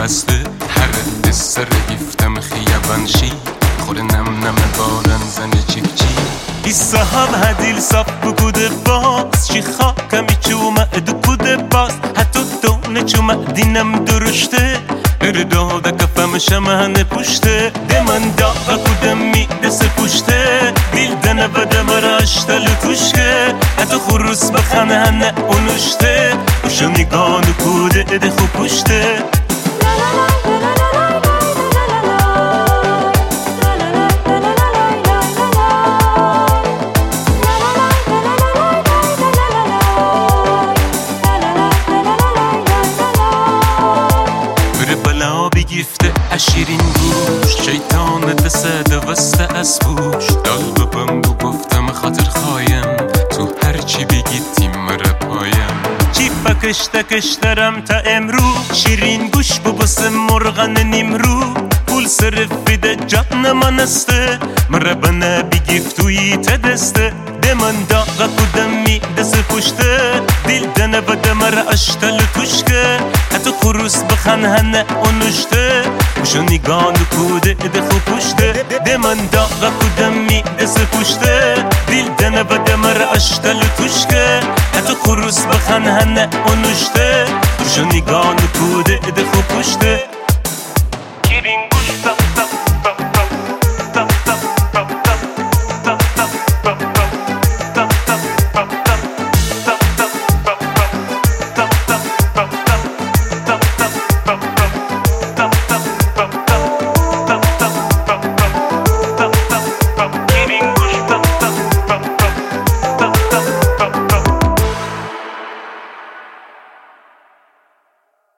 بسته هر دسر گفتم خیابان شی خوره نم نم بارن زن چک چی ایسا هم هدیل صف بکوده باز چی خاکمی چومه ادو کوده باز حتی دونه چومه دینم درشته ارداده کفم شمهن پشته ده من داغا کودم می دست پشته دیل دنه بده مرا اشتل توشکه حتی خروس بخنه هنه اونشته وشو نگانو کوده ده خوب پشته گفته اشیرین گوش شیطان دسته وسته از بوش دال ببم بو گفتم خاطر خوایم تو هرچی بگی تیم مرا پایم چی بکشترم تا امرو شیرین گوش ببسه مرغن نیمرو پول صرف بیده جان من استه مرا بنا بگفتوی تدسته ده من داغا کودم می دست پشته دیل دنه بده مرا اشتل توشکه حتی خروس بخن هنه اونشته وشو نگانو کوده ده خوب پشته ده من داغا کودم می دست پشته دیل دنه بده مرا اشتل توشکه حتی خروس بخن هنه اونشته وشو نگانو کوده ده خوب پشته